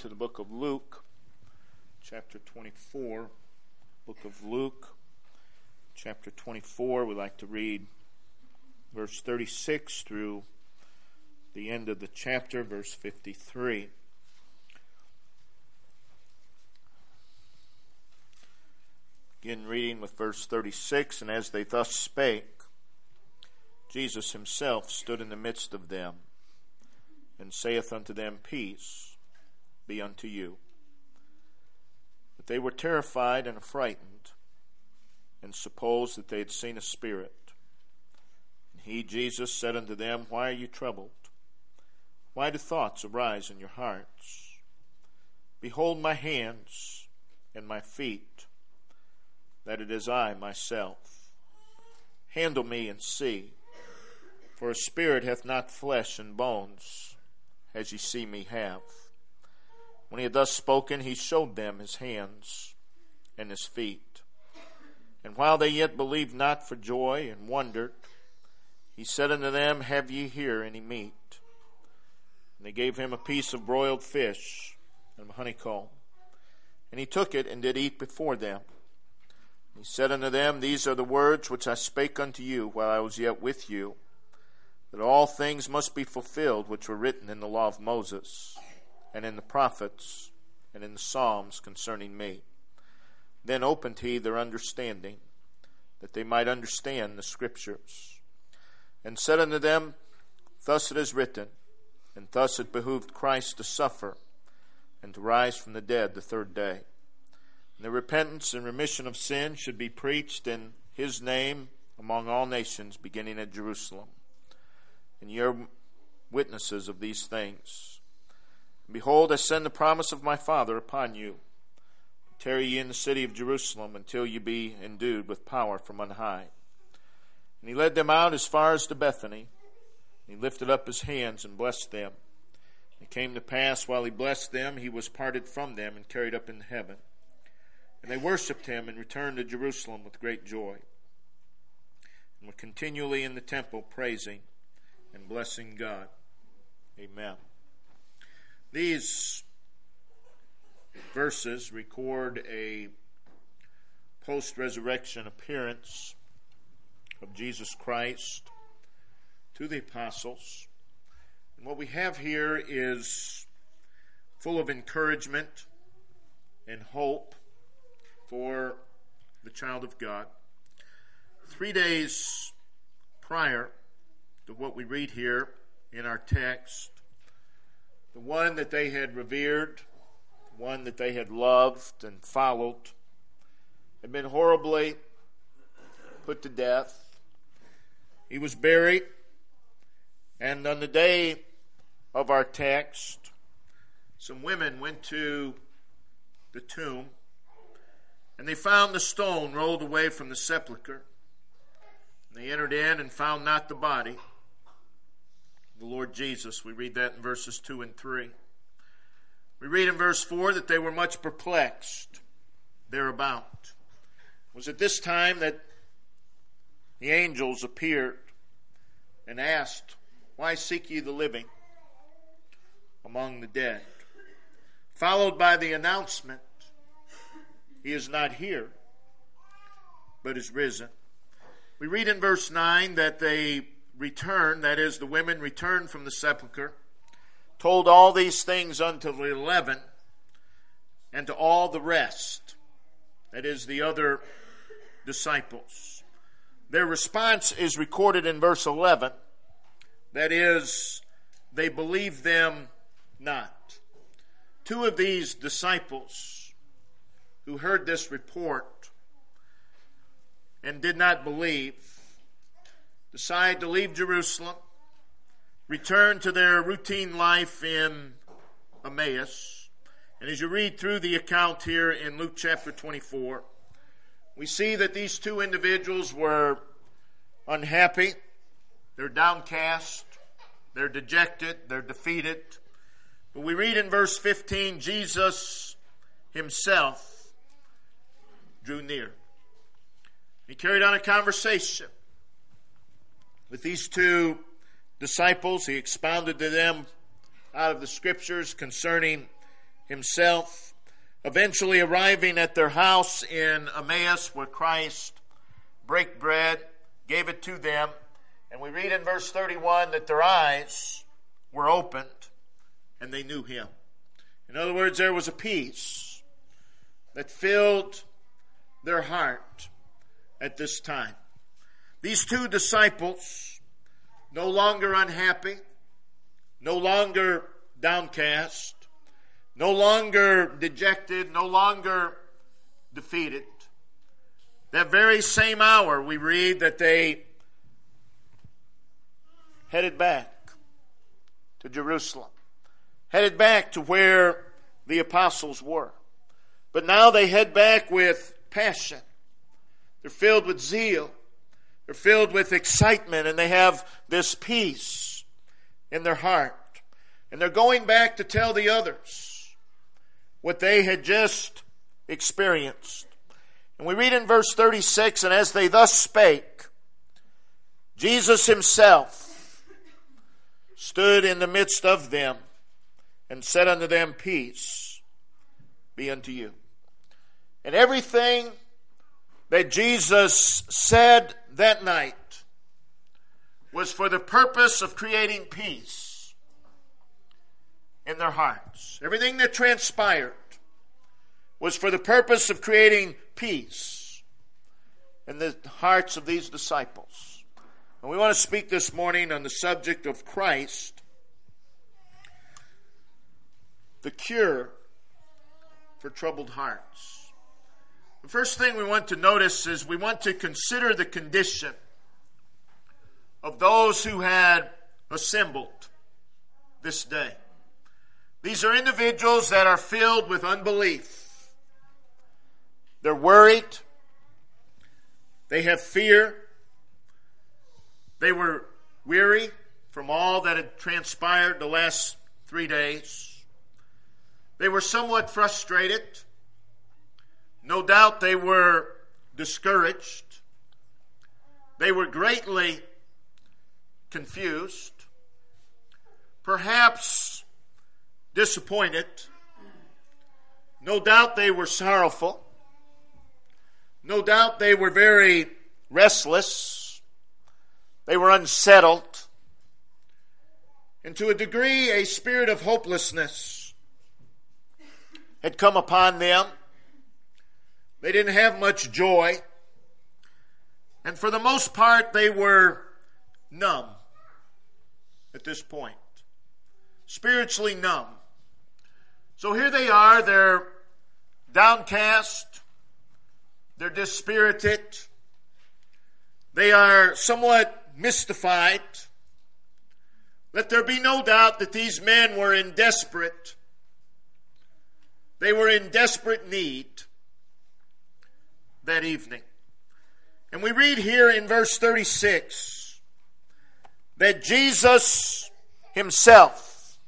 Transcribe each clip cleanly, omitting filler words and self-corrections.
to the book of Luke, chapter 24. Book of Luke, chapter 24. We'd like to read verse 36 through the end of the chapter, verse 53. Begin reading with verse 36. And as they thus spake, Jesus himself stood in the midst of them, and saith unto them, Peace be unto you. But they were terrified and affrighted, and supposed that they had seen a spirit. And he, Jesus, said unto them, Why are you troubled? Why do thoughts arise in your hearts? Behold my hands and my feet, that it is I myself. Handle me and see, for a spirit hath not flesh and bones, as ye see me have. When he had thus spoken, he showed them his hands and his feet. And while they yet believed not for joy and wondered, he said unto them, Have ye here any meat? And they gave him a piece of broiled fish and honeycomb. And he took it and did eat before them. And he said unto them, These are the words which I spake unto you while I was yet with you, that all things must be fulfilled which were written in the law of Moses, and in the prophets, and in the Psalms concerning me. Then opened he their understanding, that they might understand the Scriptures. And said unto them, Thus it is written, and thus it behooved Christ to suffer, and to rise from the dead the third day. And the repentance and remission of sin should be preached in his name among all nations, beginning at Jerusalem. And ye are witnesses of these things. And behold, I send the promise of my Father upon you. Tarry ye in the city of Jerusalem until ye be endued with power from on high. And he led them out as far as to Bethany. And he lifted up his hands and blessed them. And it came to pass, while he blessed them, he was parted from them and carried up into heaven. And they worshipped him and returned to Jerusalem with great joy, and were continually in the temple praising and blessing God. Amen. These verses record a post-resurrection appearance of Jesus Christ to the apostles. And what we have here is full of encouragement and hope for the child of God. 3 days prior to what we read here in our text, the one that they had revered, the one that they had loved and followed, had been horribly put to death. He was buried, and on the day of our text, some women went to the tomb, and they found the stone rolled away from the sepulchre. They entered in and found not the body, the Lord Jesus. We read that in verses 2 and 3. We read in verse 4 that they were much perplexed thereabout. It was at this time that the angels appeared and asked, Why seek ye the living among the dead? Followed by the announcement, He is not here, but is risen. We read in verse 9 that they returned, that is, the women returned from the sepulchre, told all these things unto the 11, and to all the rest, that is, the other disciples. Their response is recorded in verse 11, that is, they believed them not. 2 of these disciples who heard this report and did not believe decided to leave Jerusalem, return to their routine life in Emmaus. And as you read through the account here in Luke chapter 24, we see that these 2 individuals were unhappy, they're downcast, they're dejected, they're defeated. But we read in verse 15, Jesus himself drew near. He carried on a conversation with these 2 disciples. He expounded to them out of the Scriptures concerning himself, eventually arriving at their house in Emmaus where Christ brake bread, gave it to them. And we read in verse 31 that their eyes were opened and they knew him. In other words, there was a peace that filled their heart at this time. These two disciples, no longer unhappy, no longer downcast, no longer dejected, no longer defeated. That very same hour we read that they headed back to Jerusalem, headed back to where the apostles were. But now they head back with passion. They're filled with zeal. They're filled with excitement, and they have this peace in their heart. And they're going back to tell the others what they had just experienced. And we read in verse 36, and as they thus spake, Jesus himself stood in the midst of them and said unto them, Peace be unto you. And everything that Jesus said that night was for the purpose of creating peace in their hearts. Everything that transpired was for the purpose of creating peace in the hearts of these disciples. And we want to speak this morning on the subject of Christ, the cure for troubled hearts. The first thing we want to notice is we want to consider the condition of those who had assembled this day. These are individuals that are filled with unbelief. They're worried. They have fear. They were weary from all that had transpired the last 3 days. They were somewhat frustrated. No doubt they were discouraged. They were greatly confused. Perhaps disappointed. No doubt they were sorrowful. No doubt they were very restless. They were unsettled. And to a degree, a spirit of hopelessness had come upon them. They didn't have much joy. And for the most part, they were numb at this point. Spiritually numb. So here they are, they're downcast, they're dispirited, they are somewhat mystified. Let there be no doubt that these men were they were in desperate need that evening. And we read here in verse 36 that Jesus himself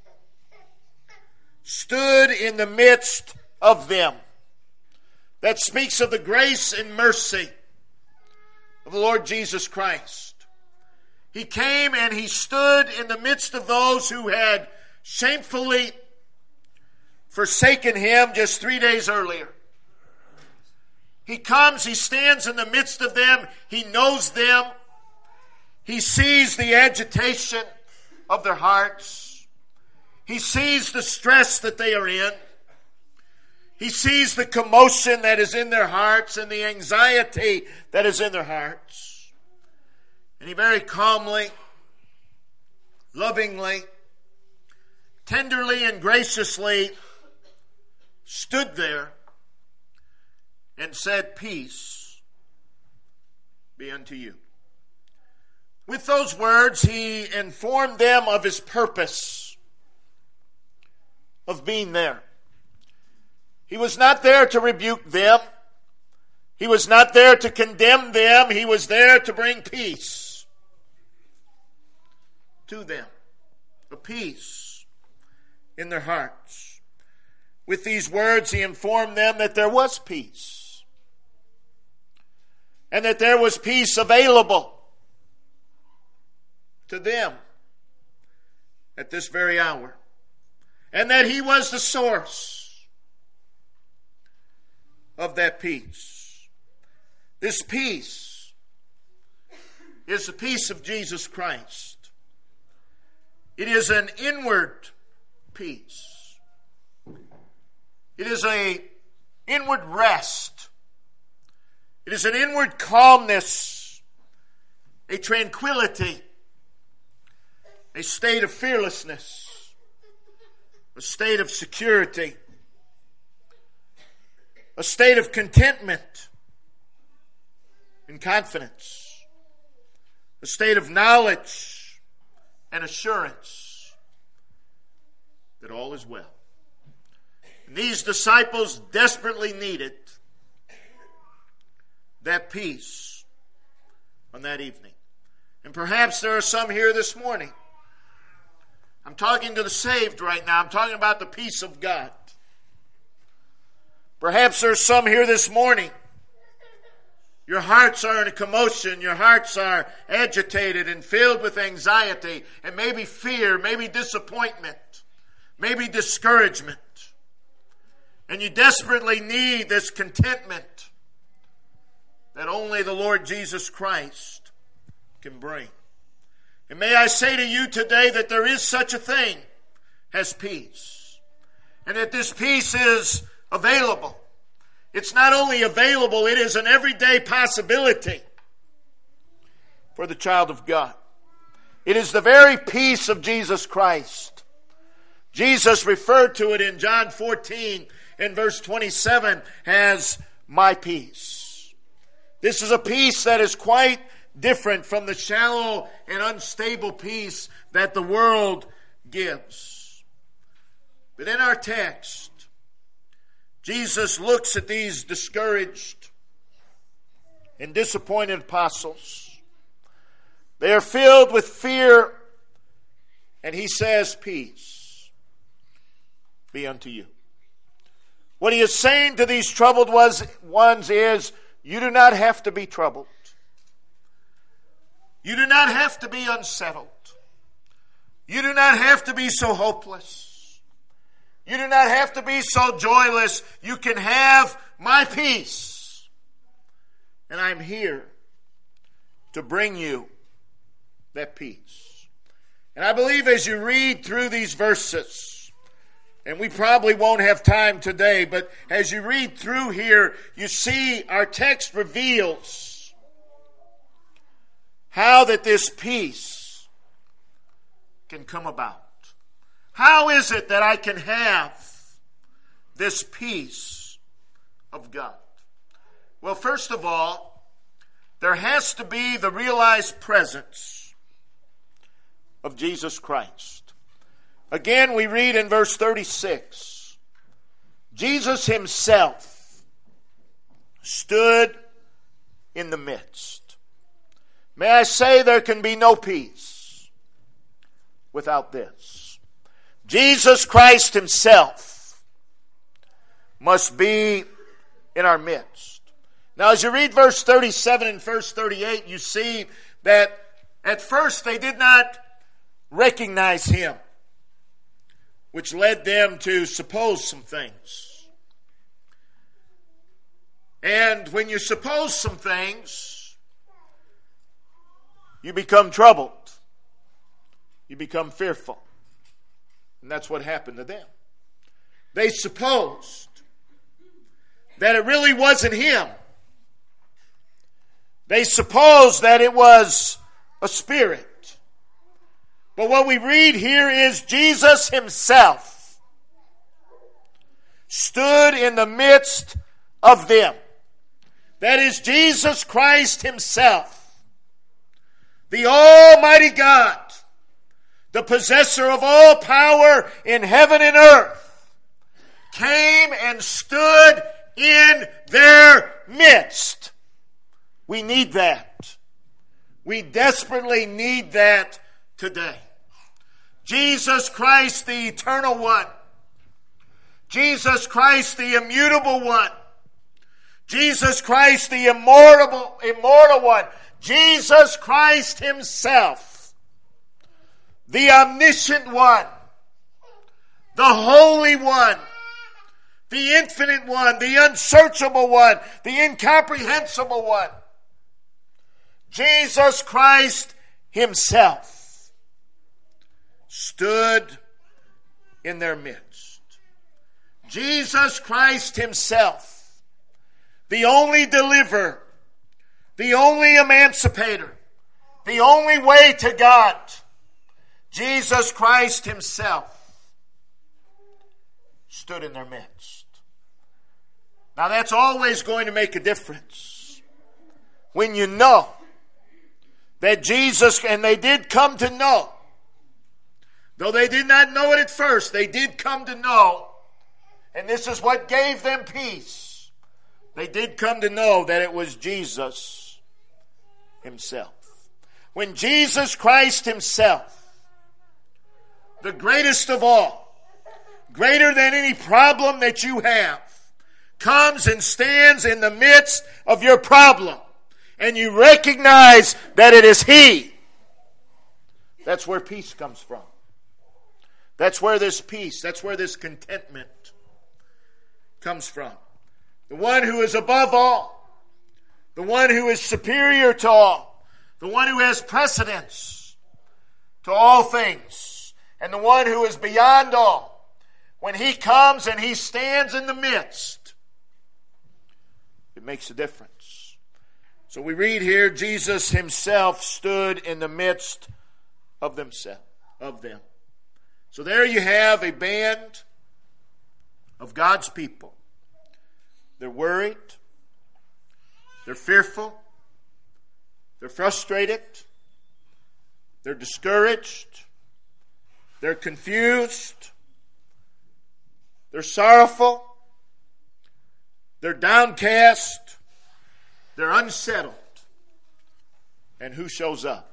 stood in the midst of them. That speaks of the grace and mercy of the Lord Jesus Christ. He came and he stood in the midst of those who had shamefully forsaken him just 3 days earlier. He comes, he stands in the midst of them, he knows them, he sees the agitation of their hearts, he sees the stress that they are in, he sees the commotion that is in their hearts and the anxiety that is in their hearts. And he very calmly, lovingly, tenderly and graciously stood there and said, Peace be unto you. With those words, he informed them of his purpose of being there. He was not there to rebuke them. He was not there to condemn them. He was there to bring peace to them. A peace in their hearts. With these words, he informed them that there was peace. And that there was peace available to them at this very hour. and that he was the source of that peace. This peace is the peace of Jesus Christ. It is an inward peace. It is an inward rest. It is an inward calmness, a tranquility, a state of fearlessness, a state of security, a state of contentment and confidence, a state of knowledge and assurance that all is well. And these disciples desperately needed that peace on that evening. And perhaps there are some here this morning. I'm talking to the saved right now. I'm talking about the peace of God. Perhaps there's some here this morning. Your hearts are in a commotion. Your hearts are agitated and filled with anxiety and maybe fear, maybe disappointment, maybe discouragement. And you desperately need this contentment that only the Lord Jesus Christ can bring. And may I say to you today that there is such a thing as peace. And that this peace is available. It's not only available, it is an everyday possibility for the child of God. It is the very peace of Jesus Christ. Jesus referred to it in John 14 and verse 27 as my peace. This is a peace that is quite different from the shallow and unstable peace that the world gives. But in our text, Jesus looks at these discouraged and disappointed apostles. They are filled with fear, and he says, peace be unto you. What he is saying to these troubled ones is, you do not have to be troubled. You do not have to be unsettled. You do not have to be so hopeless. You do not have to be so joyless. You can have my peace. And I'm here to bring you that peace. And I believe as you read through these verses, and we probably won't have time today, but as you read through here, you see our text reveals how that this peace can come about. How is it that I can have this peace of God? Well, first of all, there has to be the realized presence of Jesus Christ. Again, we read in verse 36, Jesus himself stood in the midst. May I say there can be no peace without this. Jesus Christ himself must be in our midst. Now, as you read verse 37 and verse 38, you see that at first they did not recognize him, which led them to suppose some things. And when you suppose some things, you become troubled. You become fearful. And that's what happened to them. They supposed that it really wasn't him. They supposed that it was a spirit. But what we read here is Jesus himself stood in the midst of them. That is Jesus Christ himself. The Almighty God, the possessor of all power in heaven and earth, came and stood in their midst. We need that. We desperately need that today. Jesus Christ, the eternal one. Jesus Christ, the immutable one. Jesus Christ, the immortal one. Jesus Christ himself, the omniscient one, the Holy One, the Infinite One, the Unsearchable One, the Incomprehensible One, Jesus Christ Himself, stood in their midst. Jesus Christ Himself, the only deliverer, the only emancipator, the only way to God, Jesus Christ Himself, stood in their midst. Now that's always going to make a difference. When you know that Jesus, and they did come to know, though they did not know it at first, they did come to know, and this is what gave them peace. They did come to know that it was Jesus Himself. When Jesus Christ Himself, the greatest of all, greater than any problem that you have, comes and stands in the midst of your problem, and you recognize that it is He, that's where peace comes from. That's where this peace, that's where this contentment comes from. The one who is above all, the one who is superior to all, the one who has precedence to all things, and the one who is beyond all. When He comes and He stands in the midst, it makes a difference. So we read here, Jesus Himself stood in the midst of them. So there you have a band of God's people. They're worried. They're fearful. They're frustrated. They're discouraged. They're confused. They're sorrowful. They're downcast. They're unsettled. And who shows up?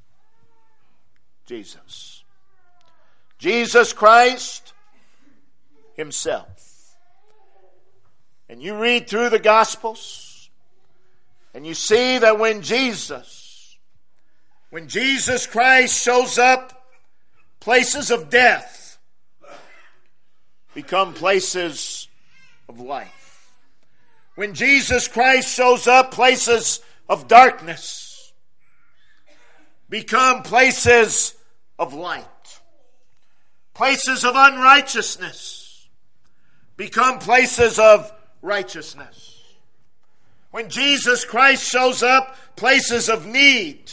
Jesus. Jesus Christ Himself. And you read through the Gospels, and you see that when Jesus Christ shows up, places of death become places of life. When Jesus Christ shows up, places of darkness become places of light. Places of unrighteousness become places of righteousness. When Jesus Christ shows up, places of need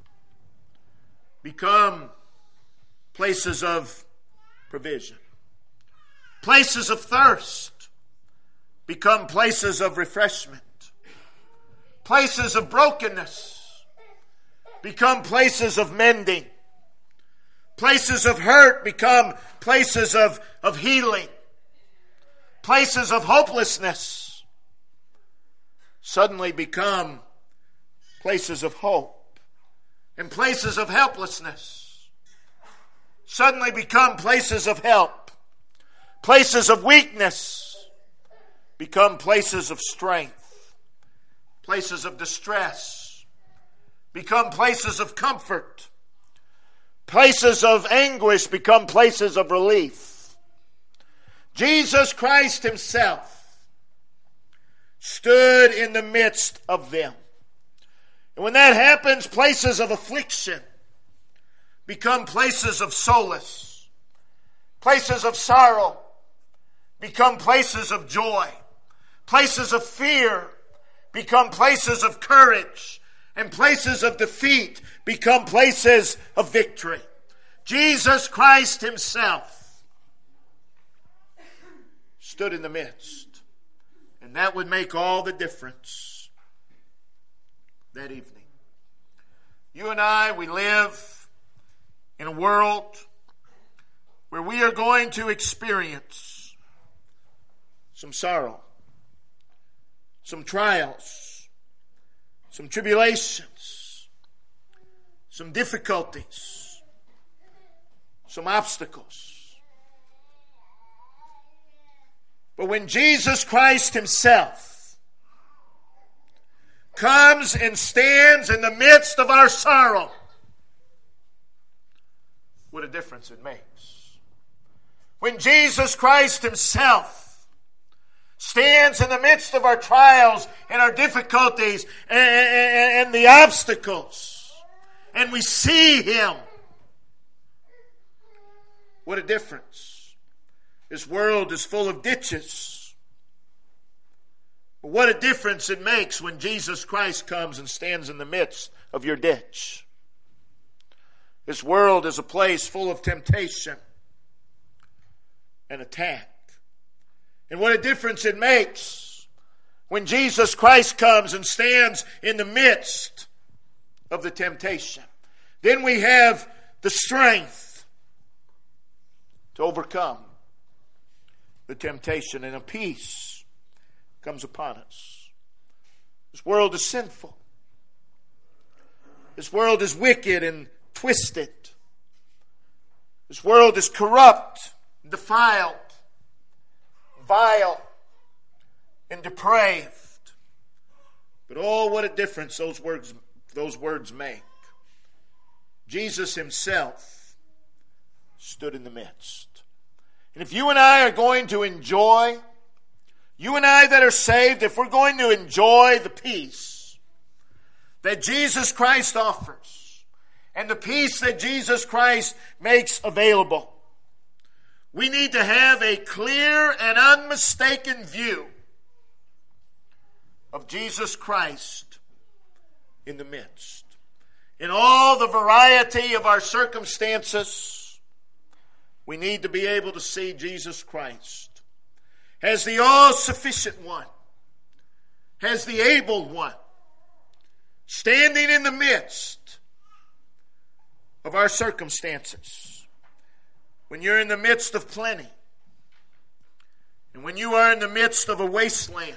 become places of provision. Places of thirst become places of refreshment. Places of brokenness become places of mending. Places of hurt become places of healing. Places of hopelessness suddenly become places of hope. And places of helplessness suddenly become places of help. Places of weakness become places of strength. Places of distress become places of comfort. Places of anguish become places of relief. Jesus Christ Himself stood in the midst of them. And when that happens, places of affliction become places of solace. Places of sorrow become places of joy. Places of fear become places of courage. And places of defeat become places of victory. Jesus Christ Himself stood in the midst. And that would make all the difference that evening. You and I, we live in a world where we are going to experience some sorrow, some trials, some tribulations, some difficulties, some obstacles. But when Jesus Christ Himself comes and stands in the midst of our sorrow, what a difference it makes. When Jesus Christ himself stands in the midst of our trials and our difficulties and the obstacles, and we see him. What a difference. This world is full of ditches. But what a difference it makes when Jesus Christ comes and stands in the midst of your ditch. This world is a place full of temptation and attack. And what a difference it makes when Jesus Christ comes and stands in the midst of the temptation. Then we have the strength to overcome the temptation, and a peace comes upon us. This world is sinful. This world is wicked and twisted. This world is corrupt, defiled, vile, and depraved. But oh, what a difference those words make. Jesus himself stood in the midst. And if you and I are going to enjoy, you and I that are saved, if we're going to enjoy the peace that Jesus Christ offers and the peace that Jesus Christ makes available, we need to have a clear and unmistaken view of Jesus Christ in the midst. In all the variety of our circumstances, we need to be able to see Jesus Christ as the all-sufficient one, as the able one, standing in the midst of our circumstances. When you're in the midst of plenty, and when you are in the midst of a wasteland,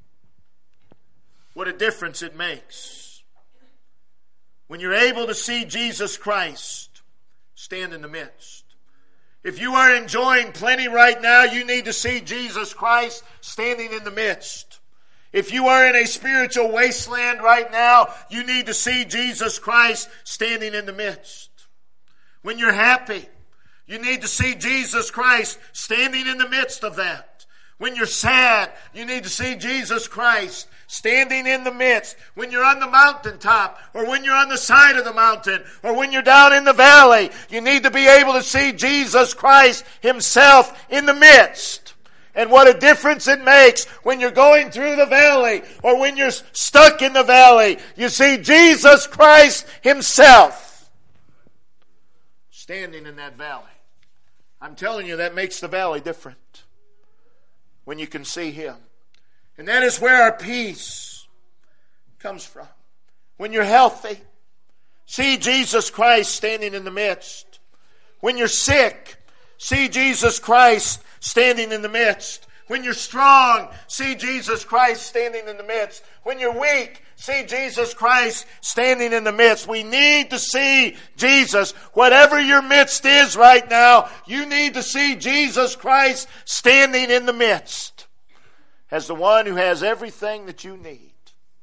what a difference it makes. When you're able to see Jesus Christ stand in the midst. If you are enjoying plenty right now, you need to see Jesus Christ standing in the midst. If you are in a spiritual wasteland right now, you need to see Jesus Christ standing in the midst. When you're happy, you need to see Jesus Christ standing in the midst of that. When you're sad, you need to see Jesus Christ standing in the midst. When you're on the mountaintop, or when you're on the side of the mountain, or when you're down in the valley, you need to be able to see Jesus Christ himself in the midst. And what a difference it makes when you're going through the valley, or when you're stuck in the valley. You see Jesus Christ himself standing in that valley. I'm telling you, that makes the valley different when you can see him. And that is where our peace comes from. When you're healthy, see Jesus Christ standing in the midst. When you're sick, see Jesus Christ standing in the midst. When you're strong, see Jesus Christ standing in the midst. When you're weak, see Jesus Christ standing in the midst. We need to see Jesus. Whatever your midst is right now, you need to see Jesus Christ standing in the midst as the one who has everything that you need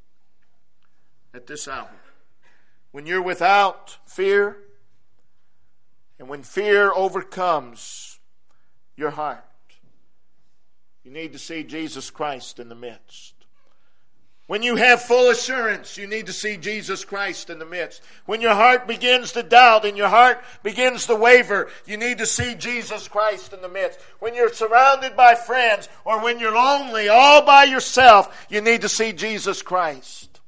at this hour. When you're without fear, and when fear overcomes your heart, you need to see Jesus Christ in the midst. When you have full assurance, you need to see Jesus Christ in the midst. When your heart begins to doubt and your heart begins to waver, you need to see Jesus Christ in the midst. When you're surrounded by friends, or when you're lonely all by yourself, you need to see Jesus Christ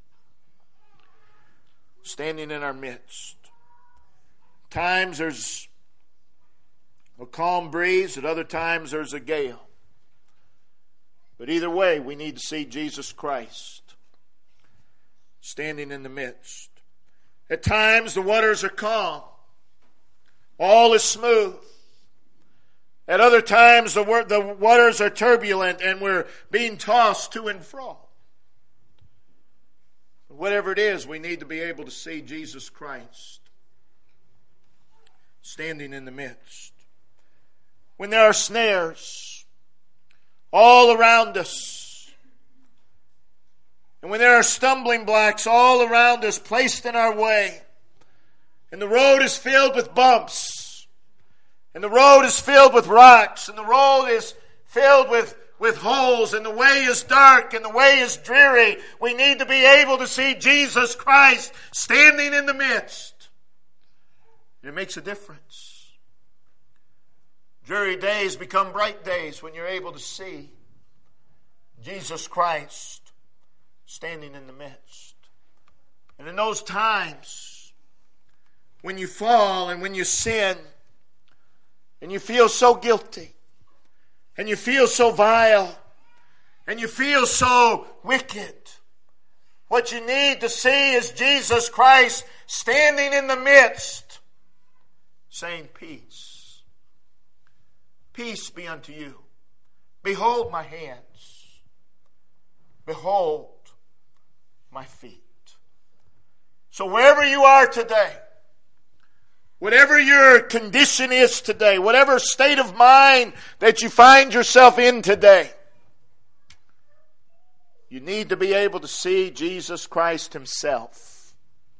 standing in our midst. Times there's a calm breeze, at other times there's a gale. But either way, we need to see Jesus Christ standing in the midst. At times, the waters are calm. All is smooth. At other times, the waters are turbulent and we're being tossed to and fro. Whatever it is, we need to be able to see Jesus Christ standing in the midst. When there are snares all around us, and when there are stumbling blocks all around us placed in our way, and the road is filled with bumps, And the road is filled with rocks, and the road is filled with holes, and the way is dark, and the way is dreary. We need to be able to see Jesus Christ standing in the midst. It makes a difference. Dreary days become bright days when you're able to see Jesus Christ standing in the midst. And in those times when you fall and when you sin and you feel so guilty and you feel so vile and you feel so wicked, what you need to see is Jesus Christ standing in the midst saying, peace. Peace be unto you. Behold my hands. Behold my feet. So wherever you are today, whatever your condition is today, whatever state of mind that you find yourself in today, you need to be able to see Jesus Christ Himself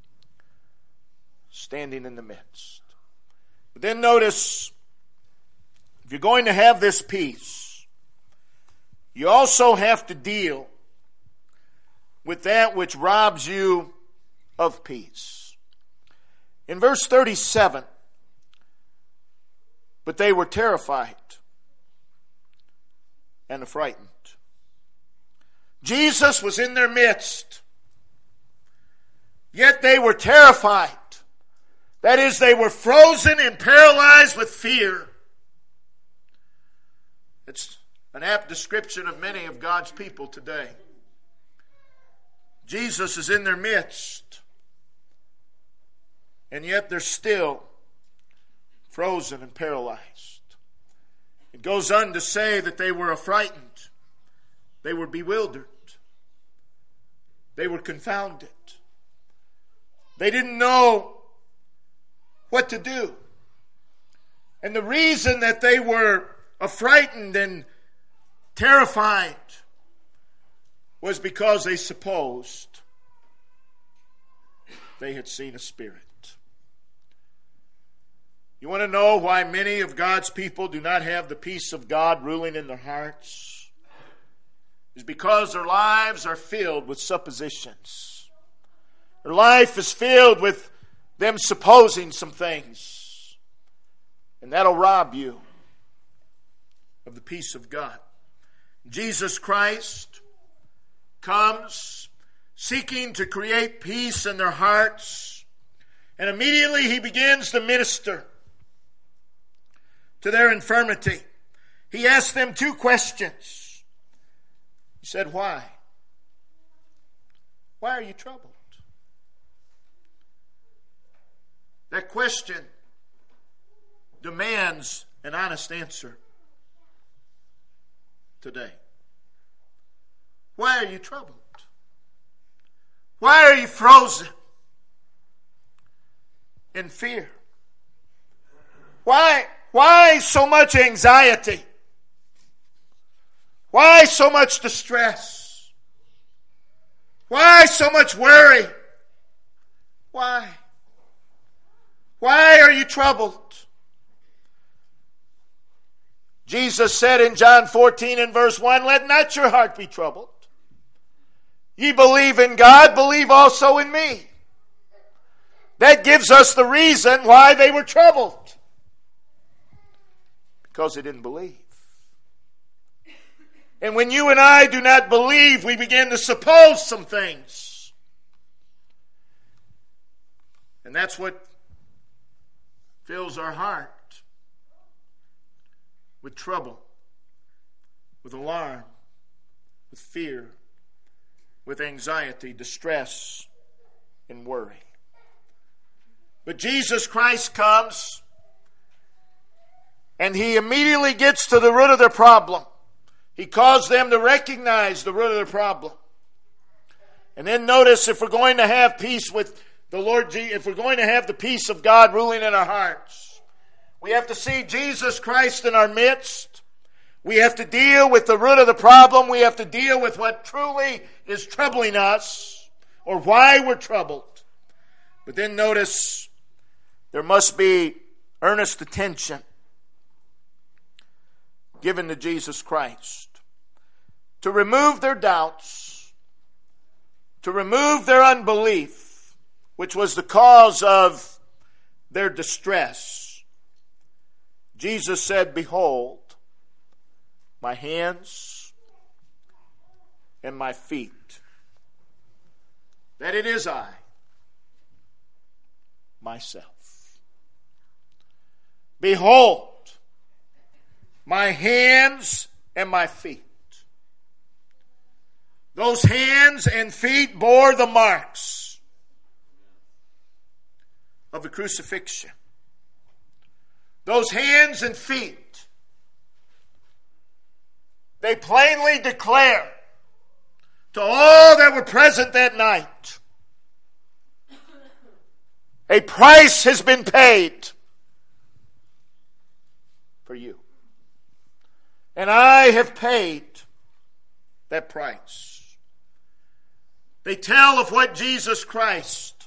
standing in the midst. But then notice, if you're going to have this peace, you also have to deal with that which robs you of peace. In verse 37, but they were terrified and affrighted. Jesus was in their midst, yet they were terrified. That is, they were frozen and paralyzed with fear. It's an apt description of many of God's people today. Jesus is in their midst, and yet they're still frozen and paralyzed. It goes on to say that they were affrighted. They were bewildered. They were confounded. They didn't know what to do. And the reason that they were affrighted and terrified was because they supposed they had seen a spirit. You want to know why many of God's people do not have the peace of God ruling in their hearts? It's because their lives are filled with suppositions. Their life is filled with them supposing some things. And that'll rob you of the peace of God. Jesus Christ comes seeking to create peace in their hearts. And immediately He begins to minister to their infirmity. He asked them two questions. He said, why? Why are you troubled? That question demands an honest answer today. Why are you troubled? Why are you frozen in fear? Why so much anxiety? Why so much distress? Why so much worry? Why? Why are you troubled? Jesus said in John 14 and verse 1, let not your heart be troubled. Ye believe in God, believe also in me. That gives us the reason why they were troubled. Because they didn't believe. And when you and I do not believe, we begin to suppose some things. And that's what fills our heart with trouble, with alarm, with fear, with anxiety, distress, and worry. But Jesus Christ comes, and He immediately gets to the root of their problem. He caused them to recognize the root of their problem. And then notice, if we're going to have peace with the Lord, if we're going to have the peace of God ruling in our hearts, we have to see Jesus Christ in our midst. We have to deal with the root of the problem. We have to deal with what truly is troubling us, or why we're troubled. But then notice, there must be earnest attention given to Jesus Christ to remove their doubts, to remove their unbelief, which was the cause of their distress. Jesus said, "Behold, my hands and my feet, that it is I, myself. Behold, my hands and my feet." Those hands and feet bore the marks of the crucifixion. Those hands and feet, they plainly declare to all that were present that night, a price has been paid for you. And I have paid that price. They tell of what Jesus Christ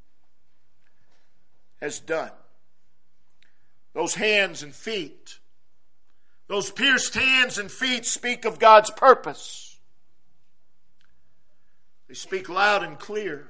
has done. Those hands and feet, those pierced hands and feet speak of God's purpose. They speak loud and clear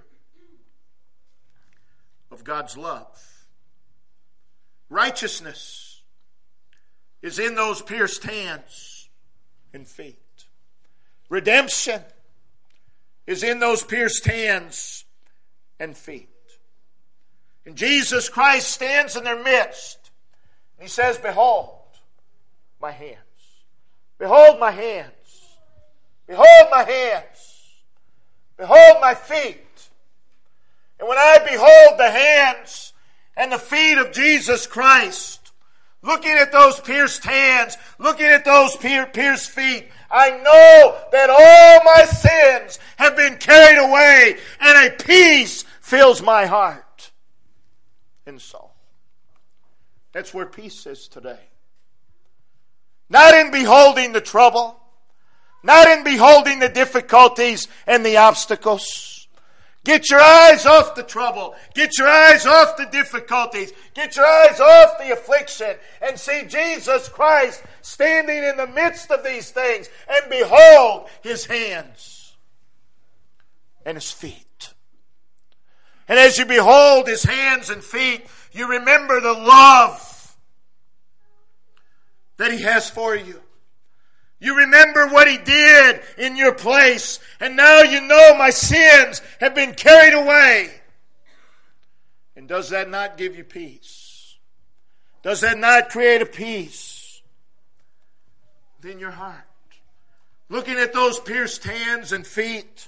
of God's love. Righteousness is in those pierced hands and feet. Redemption is in those pierced hands and feet. And Jesus Christ stands in their midst. And he says, "Behold my hands. Behold my hands. Behold my hands. Behold my feet." And when I behold the hands and the feet of Jesus Christ, looking at those pierced hands, looking at those pierced feet, I know that all my sins have been carried away, and a peace fills my heart and soul. That's where peace is today. Not in beholding the trouble, not in beholding the difficulties and the obstacles. Get your eyes off the trouble. Get your eyes off the difficulties. Get your eyes off the affliction and see Jesus Christ standing in the midst of these things, and behold his hands and his feet. And as you behold his hands and feet, you remember the love that he has for you. You remember what he did in your place, and now you know my sins have been carried away. And does that not give you peace? Does that not create a peace within your heart? Looking at those pierced hands and feet,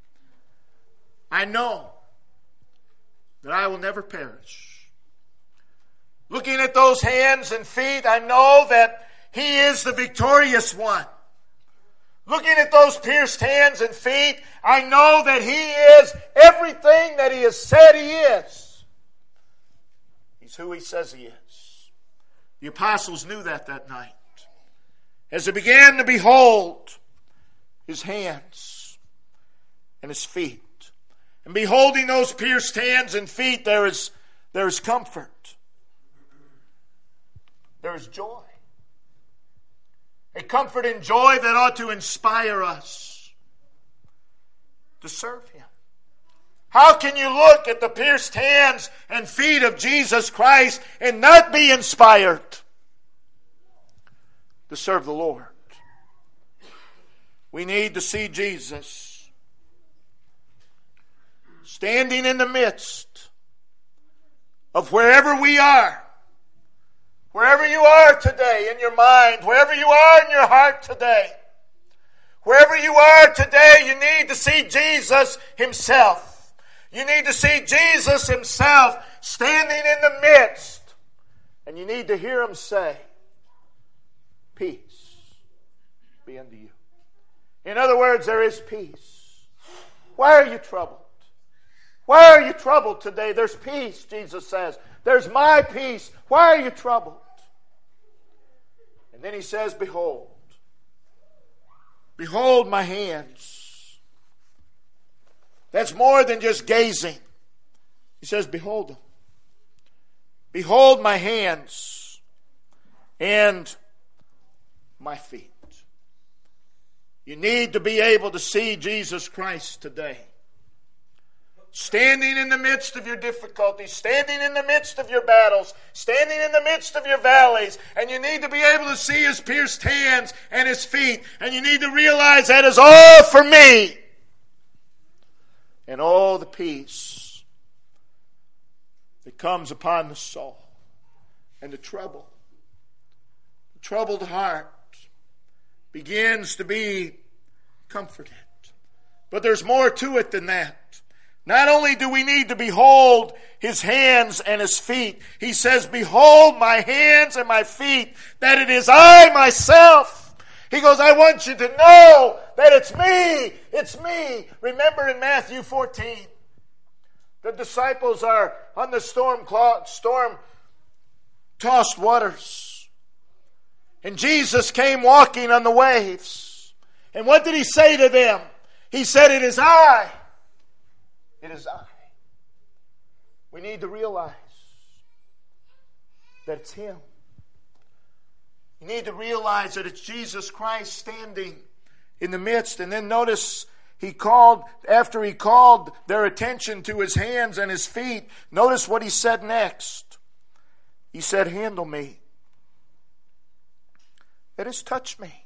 I know that I will never perish. Looking at those hands and feet, I know that he is the victorious one. Looking at those pierced hands and feet, I know that he is everything that he has said he is. He's who he says he is. The apostles knew that night. As they began to behold his hands and his feet, and beholding those pierced hands and feet, there is comfort. There is joy. A comfort and joy that ought to inspire us to serve him. How can you look at the pierced hands and feet of Jesus Christ and not be inspired to serve the Lord? We need to see Jesus standing in the midst of wherever we are. Wherever you are today in your mind, wherever you are in your heart today, wherever you are today, you need to see Jesus himself. You need to see Jesus himself standing in the midst. And you need to hear him say, "Peace be unto you." In other words, there is peace. Why are you troubled? Why are you troubled today? There's peace, Jesus says. There's my peace. Why are you troubled? And then he says, "Behold. Behold my hands." That's more than just gazing. He says, "Behold them. Behold my hands and my feet. You need to be able to see Jesus Christ today. Standing in the midst of your difficulties, standing in the midst of your battles, standing in the midst of your valleys, and you need to be able to see His pierced hands and His feet, and you need to realize that is all for me. And all the peace that comes upon the soul, and the troubled heart begins to be comforted. But there's more to it than that. Not only do we need to behold His hands and His feet, He says, behold my hands and my feet, that it is I myself. He goes, I want you to know that it's me. It's me. Remember in Matthew 14, the disciples are on the storm-tossed waters. And Jesus came walking on the waves. And what did He say to them? He said, it is I. It is I. We need to realize that it's Him. You need to realize that it's Jesus Christ standing in the midst. And then notice after He called their attention to His hands and His feet, notice what He said next. He said, handle me. That is, touch me.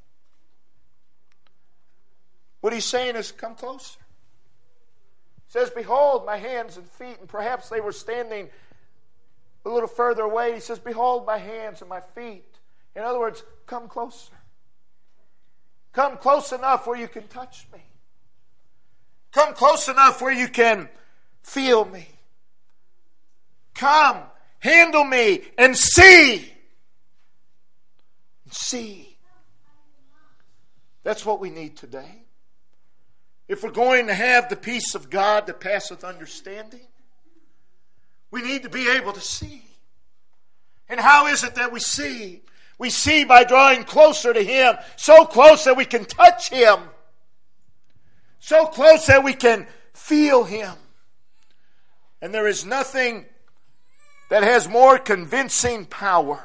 What He's saying is, come closer. He says, behold my hands and feet. And perhaps they were standing a little further away. He says, behold my hands and my feet. In other words, come closer. Come close enough where you can touch me. Come close enough where you can feel me. Come, handle me, and see. See. That's what we need today. If we're going to have the peace of God that passeth understanding, we need to be able to see. And how is it that we see? We see by drawing closer to Him, so close that we can touch Him, so close that we can feel Him. And there is nothing that has more convincing power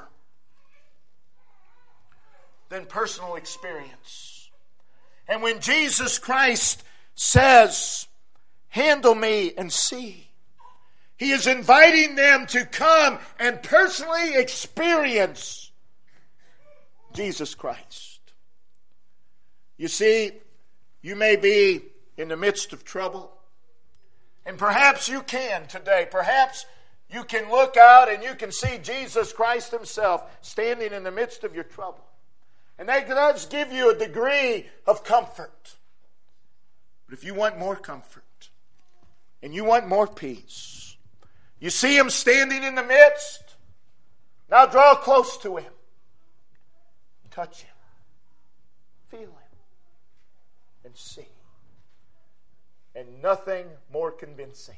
than personal experience. And when Jesus Christ says, handle me and see, He is inviting them to come and personally experience Jesus Christ. You see, you may be in the midst of trouble, and perhaps you can today. Perhaps you can look out and you can see Jesus Christ Himself standing in the midst of your trouble. And that does give you a degree of comfort. But if you want more comfort and you want more peace, you see Him standing in the midst. Now draw close to Him. Touch Him. Feel Him. And see. And nothing more convincing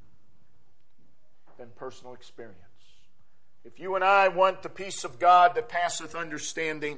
than personal experience. If you and I want the peace of God that passeth understanding,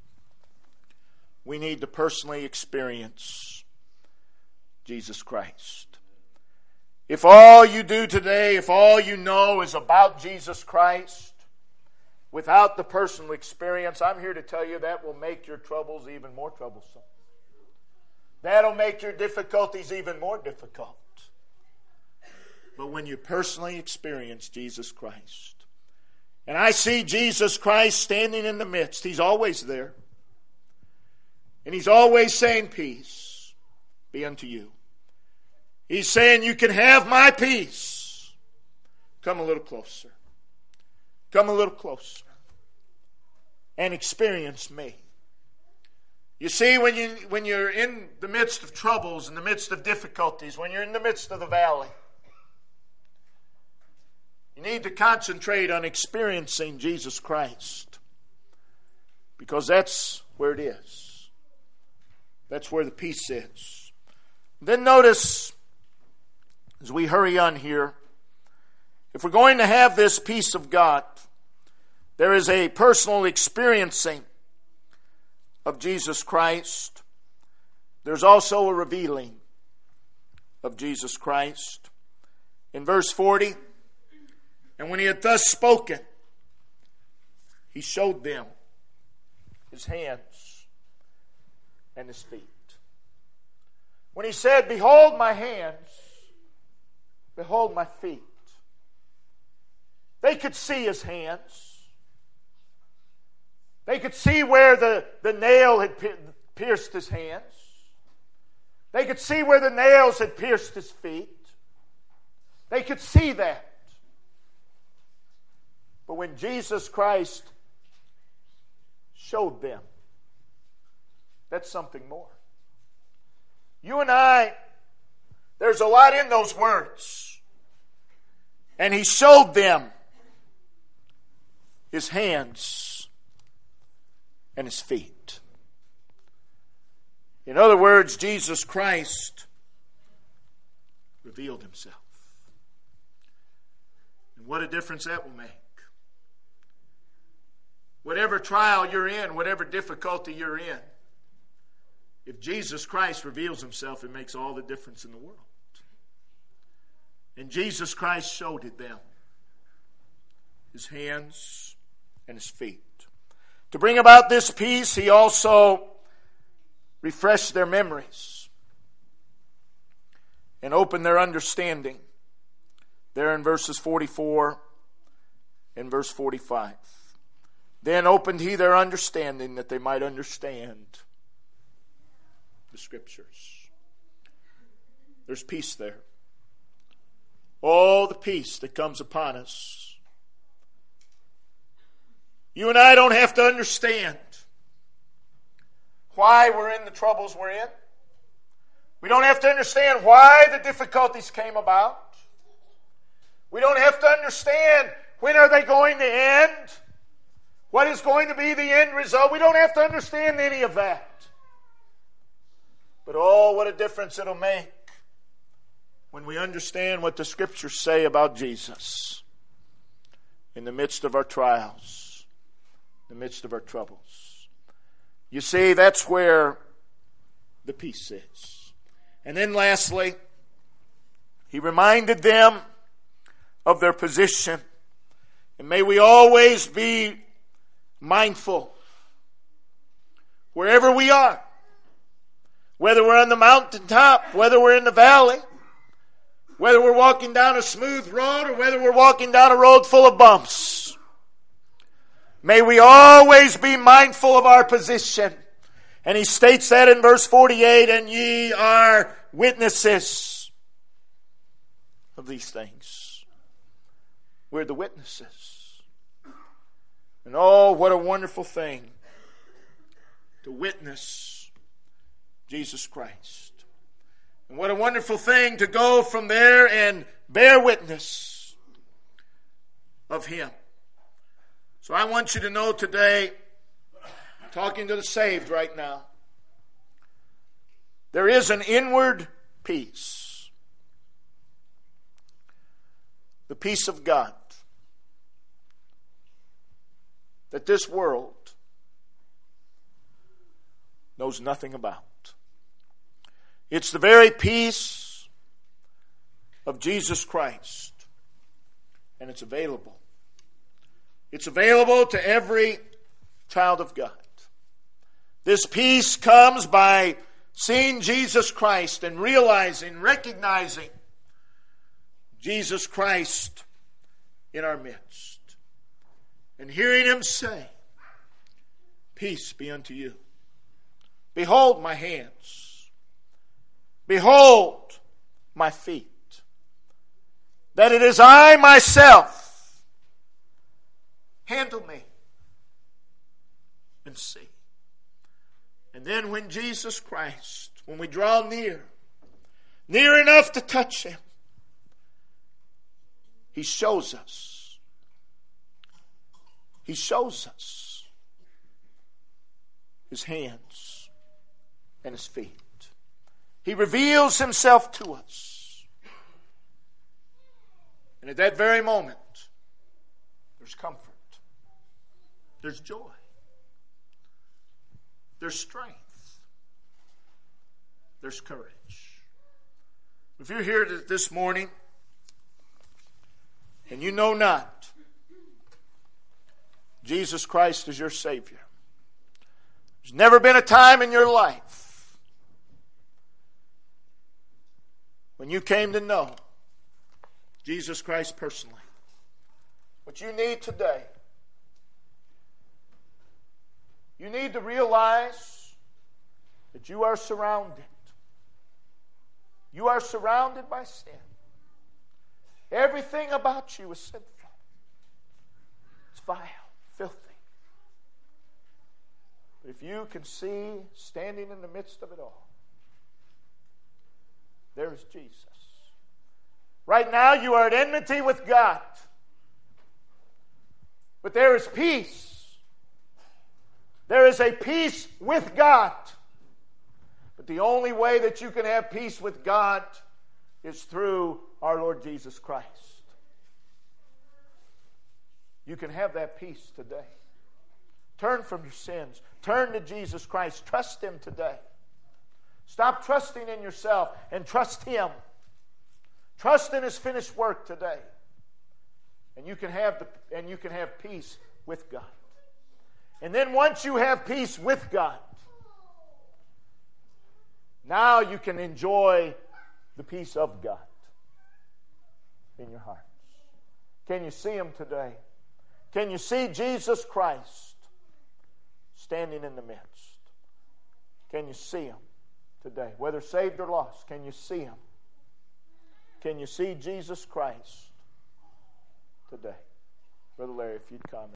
we need to personally experience Jesus Christ. If all you do today, if all you know is about Jesus Christ, without the personal experience, I'm here to tell you that will make your troubles even more troublesome. That'll make your difficulties even more difficult. But when you personally experience Jesus Christ, and I see Jesus Christ standing in the midst, He's always there. And He's always saying, peace be unto you. He's saying, you can have my peace. Come a little closer. Come a little closer. And experience me. You see, when you're in the midst of troubles, in the midst of difficulties, when you're in the midst of the valley, you need to concentrate on experiencing Jesus Christ. Because that's where it is. That's where the peace is. Then notice, as we hurry on here, if we're going to have this peace of God, there is a personal experiencing of Jesus Christ. There's also a revealing of Jesus Christ. In verse 40, and when He had thus spoken, He showed them His hands and His feet. When He said, behold my hands, behold my feet. They could see His hands. They could see where the nail had pierced His hands. They could see where the nails had pierced His feet. They could see that. But when Jesus Christ showed them, that's something more. You and I, there's a lot in those words. And He showed them His hands and His feet. In other words, Jesus Christ revealed Himself. And what a difference that will make. Whatever trial you're in, whatever difficulty you're in, if Jesus Christ reveals Himself, it makes all the difference in the world. And Jesus Christ showed it them. His hands and His feet. To bring about this peace, He also refreshed their memories and opened their understanding. There in verses 44 and verse 45. Then opened He their understanding that they might understand the Scriptures. There's peace there. Oh, the peace that comes upon us. You and I don't have to understand why we're in the troubles we're in. We don't have to understand why the difficulties came about. We don't have to understand when are they going to end. What is going to be the end result? We don't have to understand any of that. But oh, what a difference it'll make when we understand what the Scriptures say about Jesus in the midst of our trials, in the midst of our troubles. You see, that's where the peace is. And then lastly, He reminded them of their position. And may we always be mindful wherever we are, whether we're on the mountaintop, whether we're in the valley, whether we're walking down a smooth road or whether we're walking down a road full of bumps. May we always be mindful of our position. And He states that in verse 48, and ye are witnesses of these things. We're the witnesses. And oh, what a wonderful thing to witness Jesus Christ. And what a wonderful thing to go from there and bear witness of Him. So I want you to know today, talking to the saved right now, there is an inward peace. The peace of God that this world knows nothing about. It's the very peace of Jesus Christ. And it's available. It's available to every child of God. This peace comes by seeing Jesus Christ and realizing, recognizing Jesus Christ in our midst. And hearing Him say, peace be unto you. Behold my hands. Behold my feet. That it is I myself. Handle me and see. And then when Jesus Christ, when we draw near enough to touch Him, He shows us. He shows us His hands and His feet. He reveals Himself to us. And at that very moment, there's comfort. There's joy. There's strength. There's courage. If you're here this morning and you know not Jesus Christ is your Savior, There's never been a time in your life when you came to know Jesus Christ personally. What you need today, you need to realize that you are surrounded. You are surrounded by sin. Everything about you is sinful. It's vile, filthy. But if you can see, standing in the midst of it all, there is Jesus. Right now you are at enmity with God. But there is peace. There is a peace with God. But the only way that you can have peace with God is through our Lord Jesus Christ. You can have that peace today. Turn from your sins. Turn to Jesus Christ. Trust Him today. Stop trusting in yourself and trust Him. Trust in His finished work today. And you can have peace with God. And then once you have peace with God, now you can enjoy the peace of God in your hearts. Can you see Him today? Can you see Jesus Christ standing in the midst? Can you see Him today? Whether saved or lost, can you see Him? Can you see Jesus Christ today? Brother Larry, if you'd come.